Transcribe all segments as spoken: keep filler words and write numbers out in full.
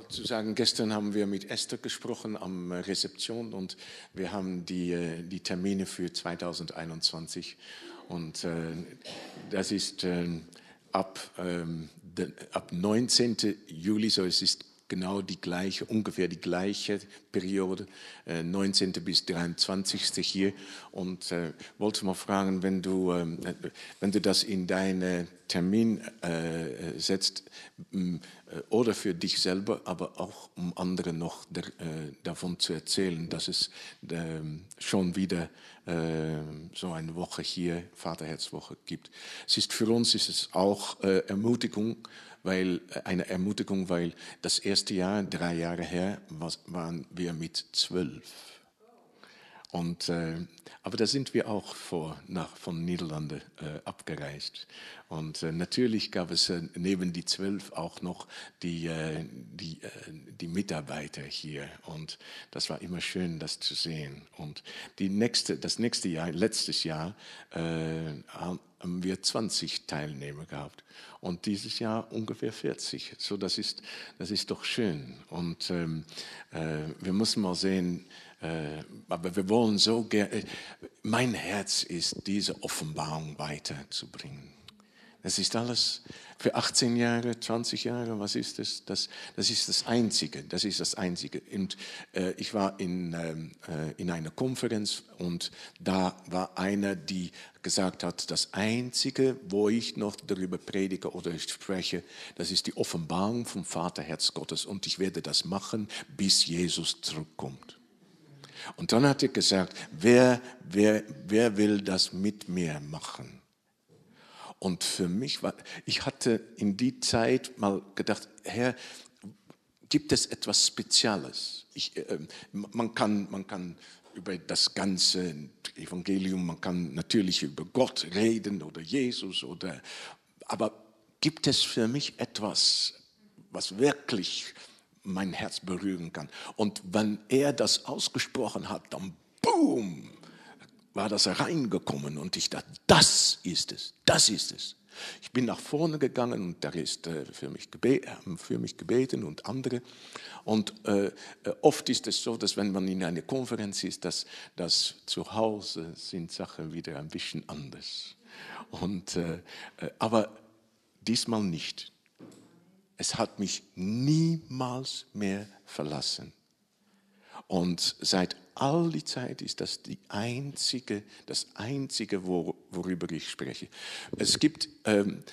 nur zu sagen, gestern haben wir mit Esther gesprochen am Rezeption und wir haben die, die Termine für zweitausendeinundzwanzig und äh, das ist äh, ab, ähm, de, ab neunzehnten Juli, so es ist genau die gleiche, ungefähr die gleiche Periode, äh, neunzehnten bis dreiundzwanzigsten hier. Und äh, wollte mal fragen, wenn du, äh, wenn du das in deinen Termin äh, setzt, äh, oder für dich selber, aber auch um anderen noch der, äh, davon zu erzählen, dass es äh, schon wieder äh, so eine Woche hier, Vaterherzwoche gibt. Es ist für uns ist es auch äh, Ermutigung, weil eine Ermutigung, weil das erste Jahr, drei Jahre her, was, waren wir mit zwölf. Und, äh, aber da sind wir auch vor, nach, von Niederlande äh, abgereist. Und äh, natürlich gab es äh, neben die zwölf auch noch die, äh, die, äh, die Mitarbeiter hier. Und das war immer schön, das zu sehen. Und die nächste, das nächste Jahr, letztes Jahr, äh, haben wir zwanzig Teilnehmer gehabt. Und dieses Jahr ungefähr vierzig. So, das ist, das ist doch schön. Und ähm, äh, wir müssen mal sehen, äh, aber wir wollen so gerne, mein Herz ist, diese Offenbarung weiterzubringen. Das ist alles für achtzehn Jahre, zwanzig Jahre, was ist das? Das, das ist das Einzige, das ist das Einzige. Und äh, ich war in, ähm, äh, in einer Konferenz und da war einer, die gesagt hat, das Einzige, wo ich noch darüber predige oder spreche, das ist die Offenbarung vom Vaterherz Gottes und ich werde das machen, bis Jesus zurückkommt. Und dann hat er gesagt, wer, wer, wer will das mit mir machen? Und für mich war, ich hatte in die Zeit mal gedacht, Herr, gibt es etwas Spezielles? Ich, äh, man kann, man kann über das ganze Evangelium, man kann natürlich über Gott reden oder Jesus, oder, aber gibt es für mich etwas, was wirklich mein Herz berühren kann? Und wenn er das ausgesprochen hat, dann boom, war das reingekommen und ich dachte, das ist es, das ist es. Ich bin nach vorne gegangen und da ist äh, für mich gebeten, haben für mich gebeten und andere. Und äh, oft ist es so, dass wenn man in einer Konferenz ist, dass, dass zu Hause sind Sachen wieder ein bisschen anders. Und, äh, aber diesmal nicht. Es hat mich niemals mehr verlassen. Und seit all die Zeit ist das die einzige, das Einzige, wor, worüber ich spreche. Es gibt ähm,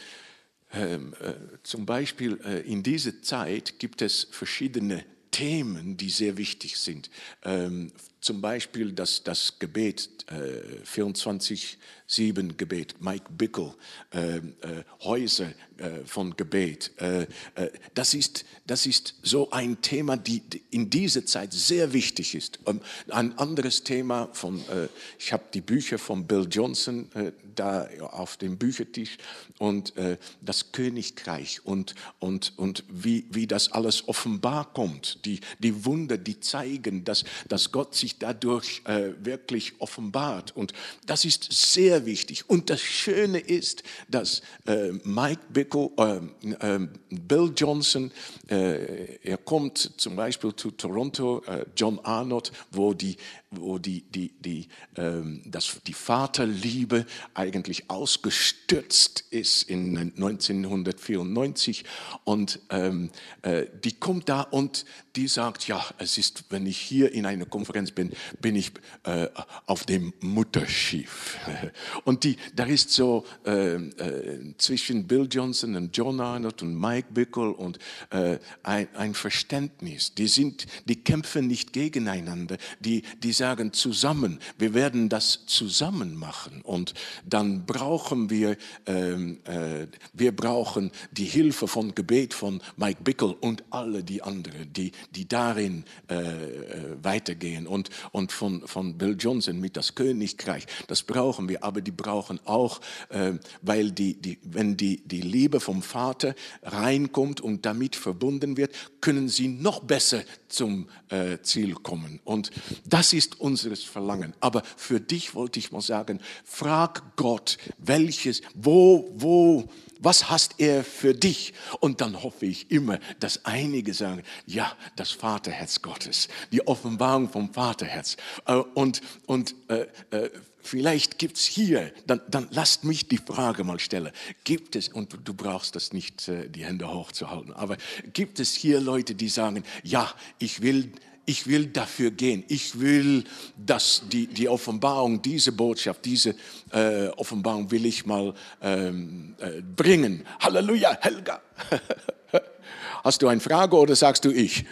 ähm, äh, zum Beispiel äh, in dieser Zeit gibt es verschiedene Themen, die sehr wichtig sind. Ähm, zum Beispiel das, das Gebet, äh, vierundzwanzig sieben Gebet, Mike Bickle, äh, äh, Häuser äh, von Gebet. Äh, äh, das, ist, das ist so ein Thema, die in dieser Zeit sehr wichtig ist. Ähm, ein anderes Thema, von, äh, ich habe die Bücher von Bill Johnson äh, da auf dem Büchertisch und äh, das Königreich und, und, und wie, wie das alles offenbar kommt. Die, die Wunder, die zeigen, dass, dass Gott sich dadurch äh, wirklich offenbart. Und das ist sehr wichtig. Und das Schöne ist, dass äh, Mike Bickle, äh, äh, Bill Johnson, äh, er kommt zum Beispiel zu Toronto, äh, John Arnott, wo die wo die, die, die, ähm, das, die Vaterliebe eigentlich ausgestürzt ist in neunzehnhundertvierundneunzig und ähm, äh, die kommt da und die sagt, ja, es ist, wenn ich hier in einer Konferenz bin, bin ich äh, auf dem Mutterschiff. Und die, da ist so äh, äh, zwischen Bill Johnson und John Arnott und Mike Bickle und äh, ein, ein Verständnis. Die sind, die kämpfen nicht gegeneinander, die, die sagen zusammen, wir werden das zusammen machen und dann brauchen wir, ähm, äh, wir brauchen die Hilfe von Gebet von Mike Bickle und alle die anderen, die, die darin äh, weitergehen und, und von, von Bill Johnson mit das Königreich, das brauchen wir, aber die brauchen auch, äh, weil die, die, wenn die, die Liebe vom Vater reinkommt und damit verbunden wird, können sie noch besser zum äh, Ziel kommen und das ist unseres Verlangen. Aber für dich wollte ich mal sagen, frag Gott, welches, wo, wo, Was hast er für dich? Und dann hoffe ich immer, dass einige sagen, ja, das Vaterherz Gottes, die Offenbarung vom Vaterherz. Und, und äh, äh, vielleicht gibt es hier, dann, dann lasst mich die Frage mal stellen, gibt es, und du brauchst das nicht, äh, die Hände hochzuhalten, aber gibt es hier Leute, die sagen, ja, ich will... Ich will dafür gehen. Ich will, dass die, die Offenbarung, diese Botschaft, diese äh, Offenbarung will ich mal ähm, äh, bringen. Halleluja, Helga. Hast du eine Frage oder sagst du ich?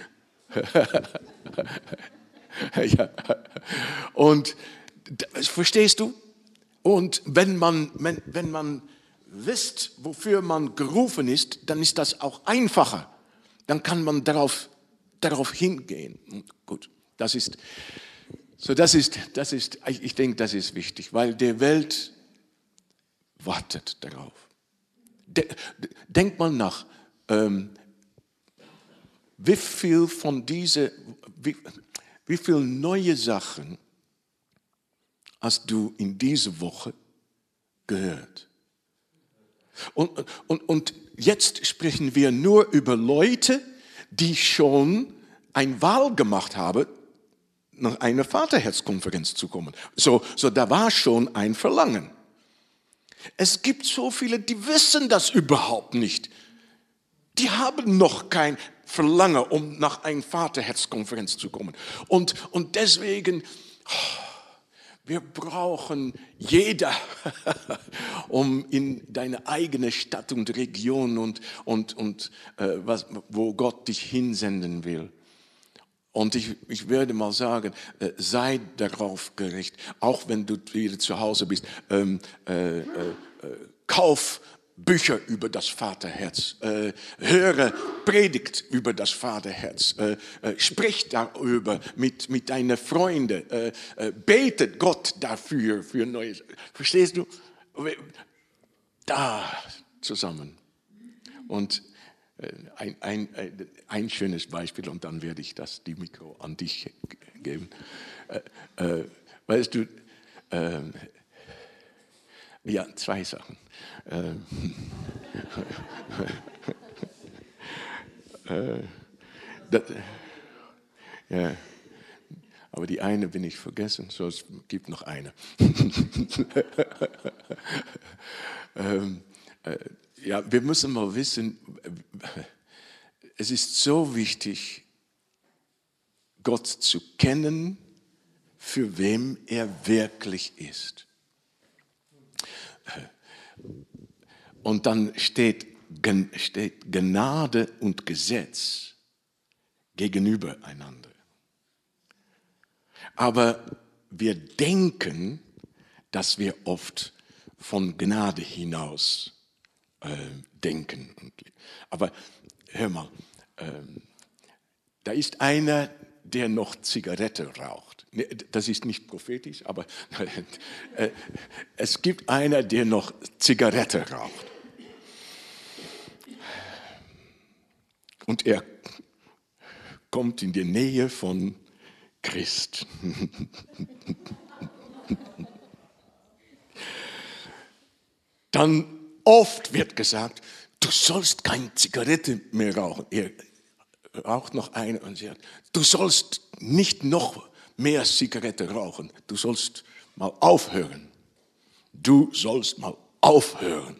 Ja. Und verstehst du? Und wenn man, wenn, wenn man wisst, wofür man gerufen ist, dann ist das auch einfacher. Dann kann man darauf darauf hingehen. Gut, das ist, so das ist, das ist, ich denke, das ist wichtig, weil die Welt wartet darauf. Denk mal nach, ähm, wie viel von diese, wie, wie viel neue Sachen hast du in dieser Woche gehört? Und, und, und jetzt sprechen wir nur über Leute, die schon eine Wahl gemacht haben, nach einer Vaterherzkonferenz zu kommen. So, so da war schon ein Verlangen. Es gibt so viele, die wissen das überhaupt nicht. Die haben noch kein Verlangen, um nach einer Vaterherzkonferenz zu kommen. Und, und deswegen... Wir brauchen jeder, um in deine eigene Stadt und Region und, und, und äh, was, wo Gott dich hinsenden will. Und ich, ich würde mal sagen, äh, sei darauf gerichtet, auch wenn du wieder zu Hause bist, ähm, äh, äh, kauf Bücher über das Vaterherz, äh, höre Predigt über das Vaterherz, äh, äh, sprich darüber mit, mit deinen Freunden, äh, äh, betet Gott dafür, für Neues. Verstehst du? Da zusammen. Und äh, ein, ein, ein schönes Beispiel, und dann werde ich das, die Mikro an dich geben. Äh, äh, weißt du, äh, ja, zwei Sachen. Ähm, äh, das, ja, aber die eine bin ich vergessen, so es gibt noch eine. ähm, äh, ja, wir müssen mal wissen, es ist so wichtig, Gott zu kennen, für wem er wirklich ist. Und dann steht, steht Gnade und Gesetz gegenüber einander. Aber wir denken, dass wir oft von Gnade hinaus äh, denken. Aber hör mal, äh, da ist einer, der noch Zigarette raucht. Das ist nicht prophetisch, aber äh, es gibt einer, der noch Zigarette raucht. Und er kommt in die Nähe von Christ. Dann oft wird gesagt, du sollst keine Zigarette mehr rauchen. Er raucht noch eine und sagt, du sollst nicht noch mehr Zigarette rauchen. Du sollst mal aufhören. Du sollst mal aufhören.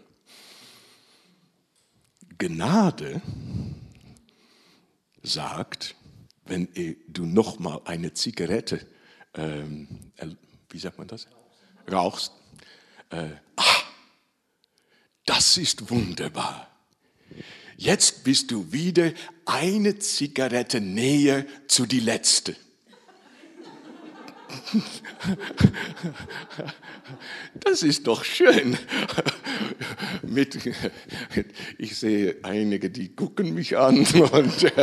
Gnade sagt, wenn du noch mal eine Zigarette, ähm, wie sagt man das, rauchst, äh, ah, das ist wunderbar. Jetzt bist du wieder eine Zigarette näher zu die letzte. Das ist doch schön. Mit, ich sehe einige, die gucken mich an. Und, äh,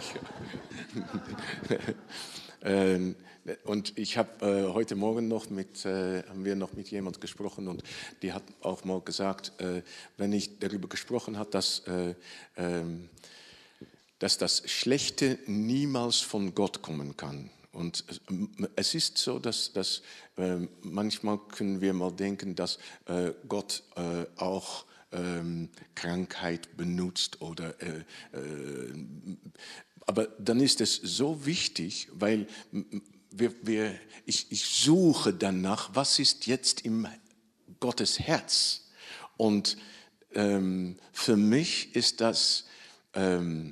äh, und ich habe äh, heute Morgen noch mit, äh, haben wir noch mit jemand gesprochen und die hat auch mal gesagt, äh, wenn ich darüber gesprochen habe, dass, äh, äh, dass das Schlechte niemals von Gott kommen kann. Und es ist so, dass, dass äh, manchmal können wir mal denken, dass äh, Gott äh, auch ähm, Krankheit benutzt oder äh, äh, aber dann ist es so wichtig, weil wir, wir, ich, ich suche danach, was ist jetzt im Gottes Herz. Und ähm, für mich ist das, ähm,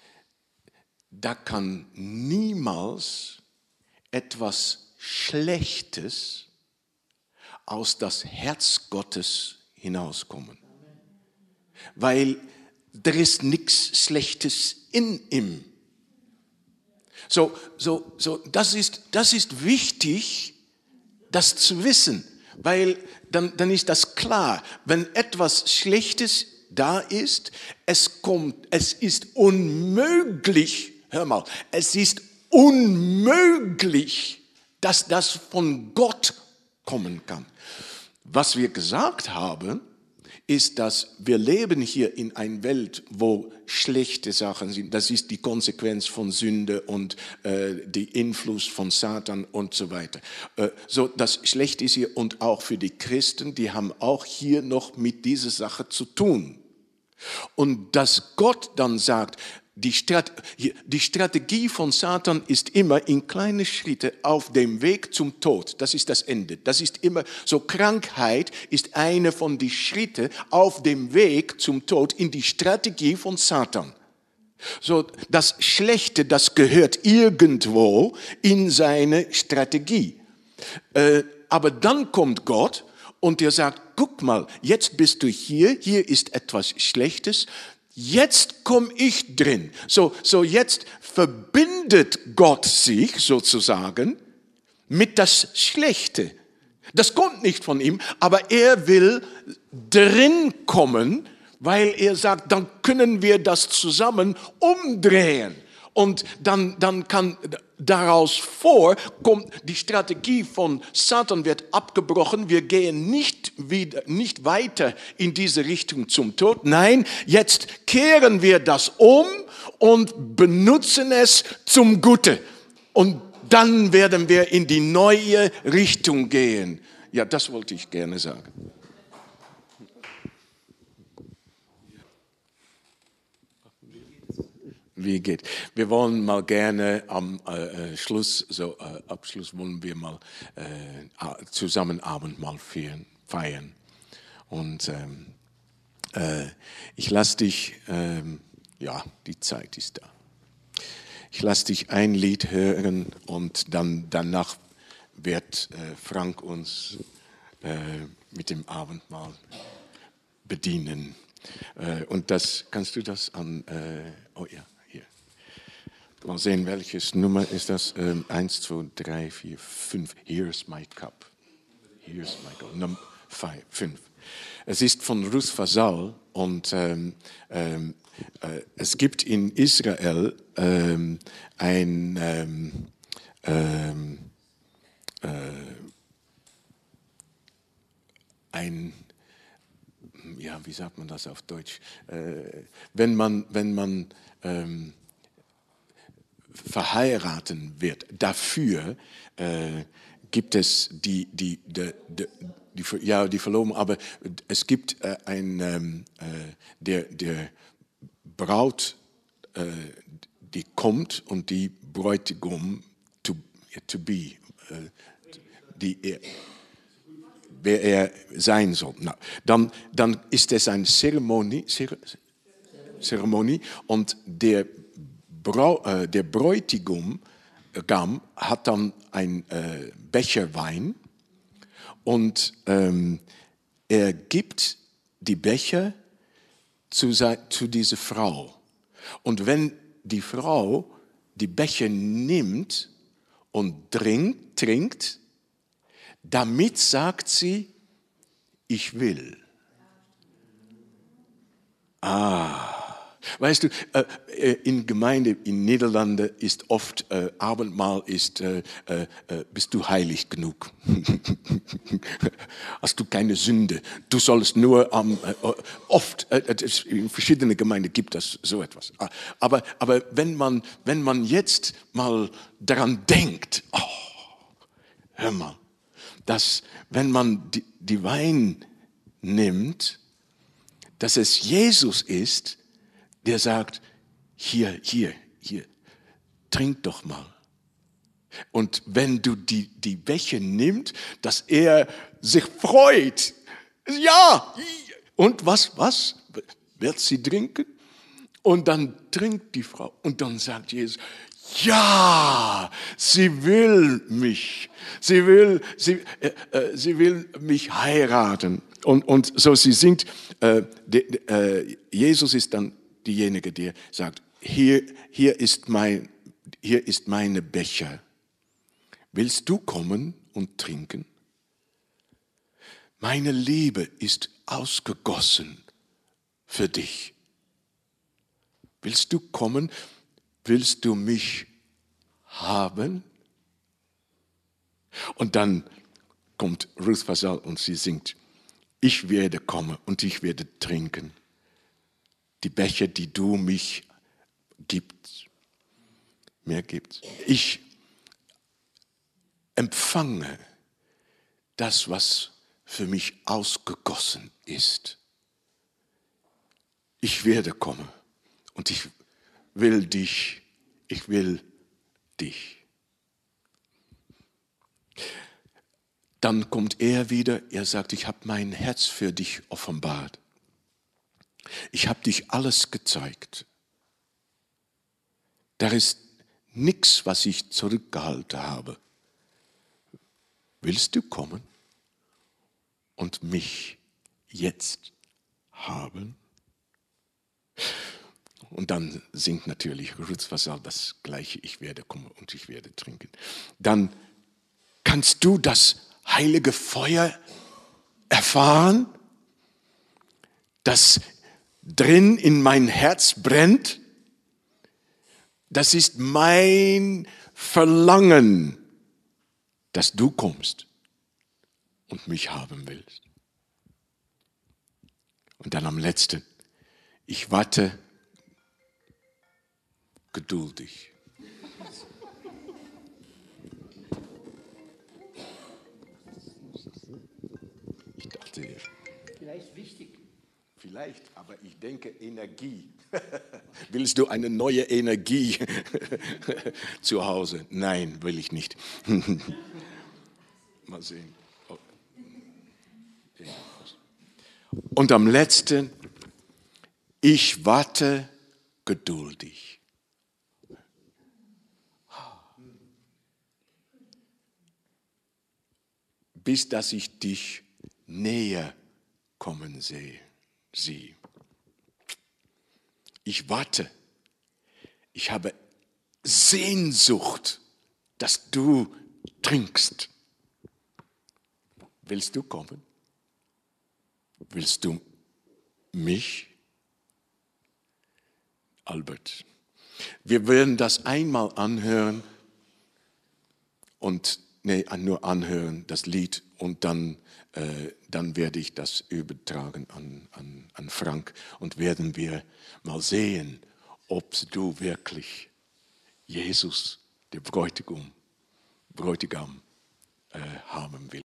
da kann niemals etwas Schlechtes aus das Herz Gottes hinauskommen. Weil da ist nichts Schlechtes in ihm. So, so, so, das ist, das ist wichtig, das zu wissen, weil dann, dann ist das klar. Wenn etwas Schlechtes da ist, es kommt, es ist unmöglich, hör mal, es ist unmöglich, dass das von Gott kommen kann. Was wir gesagt haben, ist, dass wir leben hier in einer Welt, wo schlechte Sachen sind. Das ist die Konsequenz von Sünde und äh, der Einfluss von Satan und so weiter. Äh, so, das Schlechte ist hier und auch für die Christen, die haben auch hier noch mit dieser Sache zu tun. Und dass Gott dann sagt, die, Strat- die Strategie von Satan ist immer in kleine Schritte auf dem Weg zum Tod. Das ist das Ende. Das ist immer so. Krankheit ist eine von den Schritten auf dem Weg zum Tod in die Strategie von Satan. So, das Schlechte, das gehört irgendwo in seine Strategie. Äh, aber dann kommt Gott und er sagt, guck mal, jetzt bist du hier, hier ist etwas Schlechtes. Jetzt komme ich drin. So, so jetzt verbindet Gott sich sozusagen mit das Schlechte. Das kommt nicht von ihm, aber er will drin kommen, weil er sagt, dann können wir das zusammen umdrehen. Und dann, dann kann daraus vor, kommt die Strategie von Satan wird abgebrochen. Wir gehen nicht wieder, nicht weiter in diese Richtung zum Tod. Nein, jetzt kehren wir das um und benutzen es zum Gute. Und dann werden wir in die neue Richtung gehen. Ja, das wollte ich gerne sagen. Wie geht? Wir wollen mal gerne am äh, Schluss, so äh, Abschluss wollen wir mal äh, zusammen Abendmahl feiern. feiern. Und ähm, äh, ich lasse dich, ähm, ja, die Zeit ist da. Ich lasse dich ein Lied hören und dann danach wird äh, Frank uns äh, mit dem Abendmahl bedienen. Äh, und das, kannst du das an, äh, oh ja. Mal sehen, welches Nummer ist das? Ähm, eins, zwei, drei, vier, fünf. Here's my cup. Here's my cup. Nummer five, fünf. Es ist von Ruth Fasal und ähm, ähm, äh, es gibt in Israel ähm, ein ähm, ähm, äh, ein ja, wie sagt man das auf Deutsch? Äh, wenn man wenn man ähm, verheiraten wird. Dafür äh, gibt es die, die, die, die, die, ja, die Verlobung, aber es gibt äh, ein, ähm, äh, der, der Braut, äh, die kommt und die Bräutigam to, to be, äh, die er, wer er sein soll. Na, dann, dann ist es eine Zeremonie, Zeremonie und der Der Bräutigam hat dann einen äh, Becher Wein und ähm, er gibt die Becher zu, zu dieser Frau. Und wenn die Frau die Becher nimmt und trinkt, trinkt, damit sagt sie, ich will. Ah. Weißt du, äh, in Gemeinde in Niederlande ist oft äh, Abendmahl ist, äh, äh, bist du heilig genug? Hast du keine Sünde? Du sollst nur am ähm, äh, oft äh, in verschiedenen Gemeinden gibt es so etwas. Aber aber wenn man wenn man jetzt mal daran denkt, oh, hör mal, dass wenn man die, die Wein nimmt, dass es Jesus ist, der sagt, hier, hier, hier, trink doch mal. Und wenn du die, die Becher nimmst, dass er sich freut. Ja, und was, was? Wird sie trinken? Und dann trinkt die Frau. Und dann sagt Jesus, ja, sie will mich. Sie will, sie, äh, äh, sie will mich heiraten. Und, und so sie singt, äh, de, äh, Jesus ist dann diejenige, der sagt, hier, hier ist mein, hier ist meine Becher. Willst du kommen und trinken? Meine Liebe ist ausgegossen für dich. Willst du kommen? Willst du mich haben? Und dann kommt Ruth Vasall und sie singt, ich werde kommen und ich werde trinken. Die Becher, die du mich gibst. Mehr gibt's. Ich empfange das, was für mich ausgegossen ist. Ich werde kommen und ich will dich, ich will dich. Dann kommt er wieder, er sagt, ich habe mein Herz für dich offenbart. Ich habe dich alles gezeigt. Da ist nichts, was ich zurückgehalten habe. Willst du kommen und mich jetzt haben? Und dann singt natürlich Ruth Vasall das Gleiche, ich werde kommen und ich werde trinken. Dann kannst du das heilige Feuer erfahren, das drin in mein Herz brennt. Das ist mein Verlangen, dass du kommst und mich haben willst. Und dann am letzten, ich warte geduldig. Ich dachte, vielleicht wichtig. Vielleicht, aber ich denke Energie. Willst du eine neue Energie zu Hause? Nein, will ich nicht. Mal sehen. Oh. Und am letzten, ich warte geduldig. Bis dass ich dich näher kommen sehe. Sie. Ich warte. Ich habe Sehnsucht, dass du trinkst. Willst du kommen? Willst du mich? Albert, wir werden das einmal anhören und nee, nur anhören, das Lied, und dann, äh, dann werde ich das übertragen an, an, an Frank und werden wir mal sehen, ob du wirklich Jesus, der Bräutigam, Bräutigam äh, haben willst.